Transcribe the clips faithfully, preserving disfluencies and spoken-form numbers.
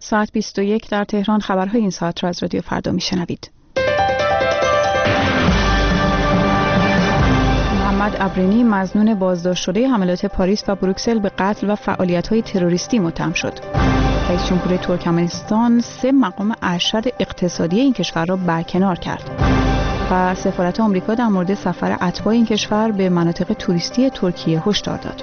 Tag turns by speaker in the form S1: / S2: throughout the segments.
S1: ساعت بیست و یک در تهران. خبرهای این ساعت را از رادیو فردا میشنوید. محمد عبرینی مظنون بازداشت شده حملات پاریس و بروکسل به قتل و فعالیت‌های تروریستی متهم شد. رئیس جمهور ترکمنستان سه مقام ارشد اقتصادی این کشور را برکنار کرد. و سفارت آمریکا در مورد سفر اتباع این کشور به مناطق توریستی ترکیه هشدار داد.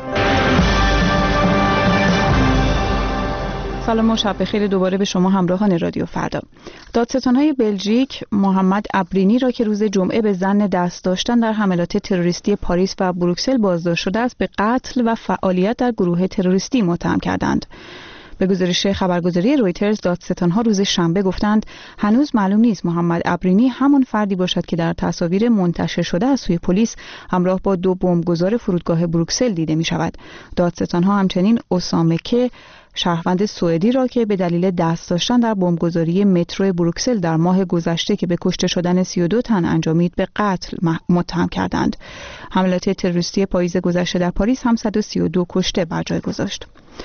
S1: سلام و شب بخیر دوباره به شما همراهان رادیو فردا. دادستان‌های بلژیک محمد عبرینی را که روز جمعه به ظن دست داشتن در حملات تروریستی پاریس و بروکسل بازداشت شده است، به قتل و فعالیت در گروه تروریستی متهم کردند. به گزارش خبرگزاری رویترز، دادستان‌ها روز شنبه گفتند هنوز معلوم نیست محمد عبرینی همون فردی باشد که در تصاویر منتشر شده از سوی پلیس همراه با دو بمبگذار فرودگاه بروکسل دیده می شود. دادستان‌ها همچنین اسامه که شهروند سوئدی را که به دلیل دست داشتن در بمبگذاری مترو بروکسل در ماه گذشته که به کشته شدن سی و دو تن انجامید به قتل متهم کردند. حملات تروریستی پاییز گذشته در پاریس هم صد و سی و دو کشته بر جای گذاشت.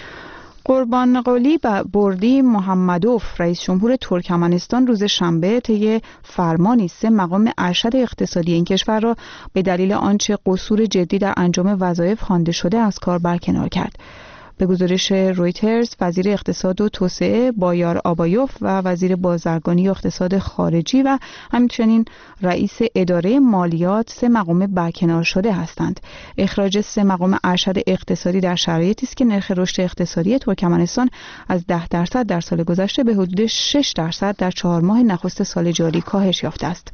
S1: قربان قلی بردی محمدوف رئیس جمهور ترکمنستان روز شنبه طی فرمانی سه مقام ارشد اقتصادی این کشور را به دلیل آنچه قصور جدی در انجام وظایف خوانده شده از کار برکنار کرد. به گزارش رویترز، وزیر اقتصاد و توسعه بایار آبایوف و وزیر بازرگانی و اقتصاد خارجی و همچنین رئیس اداره مالیات سه مقام برکنار شده هستند. اخراج سه مقام ارشد اقتصادی در شرایطی است که نرخ رشد اقتصادی ترکمنستان از ده درصد در سال گذشته به حدود شش درصد در چهار ماه نخست سال جاری کاهش یافته است.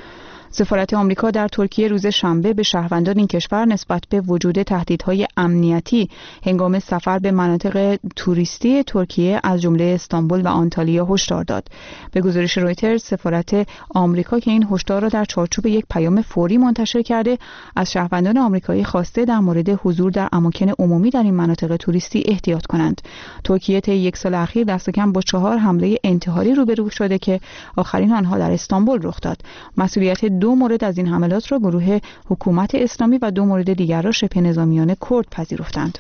S1: سفارت آمریکا در ترکیه روز شنبه به شهروندان این کشور نسبت به وجود تهدیدهای امنیتی هنگام سفر به مناطق توریستی ترکیه از جمله استانبول و آنتالیا هشدار داد. به گزارش رویترز، سفارت آمریکا که این هشدار را در چارچوب یک پیام فوری منتشر کرده، از شهروندان آمریکایی خواسته در مورد حضور در اماکن عمومی در این مناطق توریستی احتیاط کنند. ترکیه طی یک سال اخیر دست کم با چهار حمله انتحاری روبرو شده که آخرین آنها در استانبول رخ داد. مسئولیت دو مورد از این حملات را گروه حکومت اسلامی و دو مورد دیگر را شبه نظامیان کرد پذیرفتند.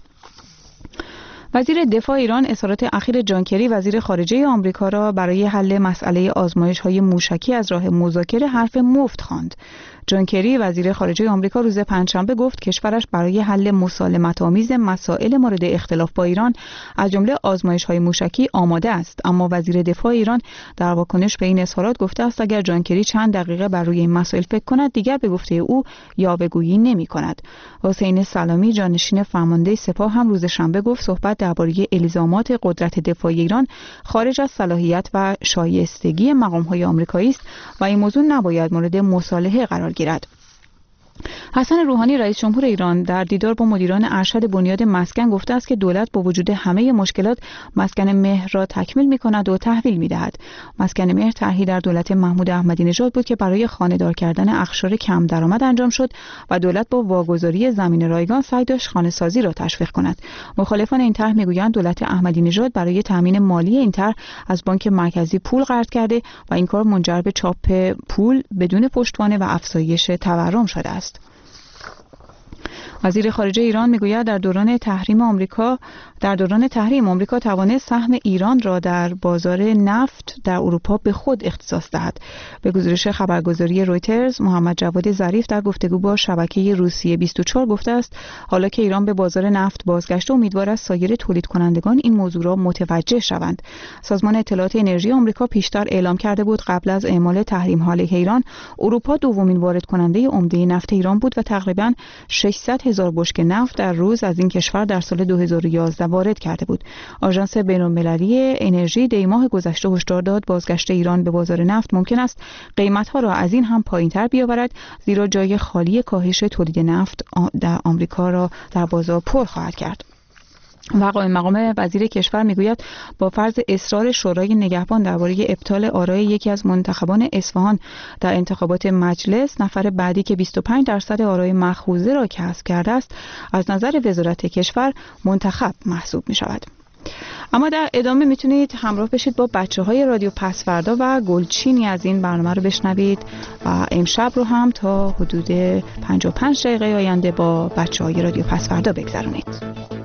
S1: وزیر دفاع ایران اظهارات اخیر جان کری وزیر خارجه آمریکا را برای حل مسئله آزمایش‌های موشکی از راه مذاکره حرف مفت خواند. جان کری وزیر خارجه آمریکا روز پنجشنبه گفت کشورش برای حل مسالمت‌آمیز مسائل مورد اختلاف با ایران از جمله آزمایش‌های موشکی آماده است، اما وزیر دفاع ایران در واکنش به این اظهارات گفته است اگر جان کری چند دقیقه بر روی این مسائل فکر کند دیگر به گفته او یاوه‌گویی نمی‌کند. حسین سلامی جانشین فرمانده سپاه هم روز شنبه گفت صحبت درباره الزامات قدرت دفاعی ایران خارج از صلاحیت و شایستگی مقام‌های آمریکایی است و این موضوع نباید مورد مصالحه قرار گیرد. حسن روحانی رئیس جمهور ایران در دیدار با مدیران ارشد بنیاد مسکن گفته است که دولت با وجود همه مشکلات مسکن مهر را تکمیل می‌کند و تحویل می‌دهد. مسکن مهر طرحی در دولت محمود احمدی نژاد بود که برای خانه‌دار کردن اقشار کم درآمد انجام شد و دولت با واگذاری زمین رایگان سعی داشت خانه‌سازی را تشویق کند. مخالفان این طرح می‌گویند دولت احمدی نژاد برای تامین مالی این طرح از بانک مرکزی پول قرض کرده و این کار منجر به چاپ پول بدون پشتوانه و افزایش تورم شده است. وزیر خارجه ایران میگوید در دوران تحریم آمریکا در دوران تحریم آمریکا توانست سهم ایران را در بازار نفت در اروپا به خود اختصاص دهد. به گزارش خبرگزاری رویترز، محمد جواد ظریف در گفتگو با شبکه روسیه بیست و چهار گفته است حالا که ایران به بازار نفت بازگشته امیدوار است سایر تولید کنندگان این موضوع را متوجه شوند. سازمان اطلاعات انرژی آمریکا پیشتر اعلام کرده بود قبل از اعمال تحریم علیه ایران اروپا دومین وارد کننده عمده نفت ایران بود و تقریباً ششصد هزار بشکه نفت در روز از این کشور در سال دو هزار و یازده وارد کرده بود. آژانس بین‌المللی انرژی دی ماه گذشته هشدار داد بازگشت ایران به بازار نفت ممکن است قیمت‌ها را از این هم پایین‌تر بیاورد زیرا جای خالی کاهش تولید نفت در آمریکا را در بازار پر خواهد کرد. و قائم مقام وزیر کشور میگوید با فرض اصرار شورای نگهبان درباره ابطال آرای یکی از منتخبان اصفهان در انتخابات مجلس، نفر بعدی که بیست و پنج درصد آرای مأخوذه را کسب کرده است از نظر وزارت کشور منتخب محسوب می شود. اما در ادامه میتونید همراه بشید با بچه های رادیو پسفردا و گلچینی از این برنامه رو بشنوید و امشب رو هم تا حدود پنجاه و پنج دقیقه آینده با بچه های رادیو پسفردا بگذرونید.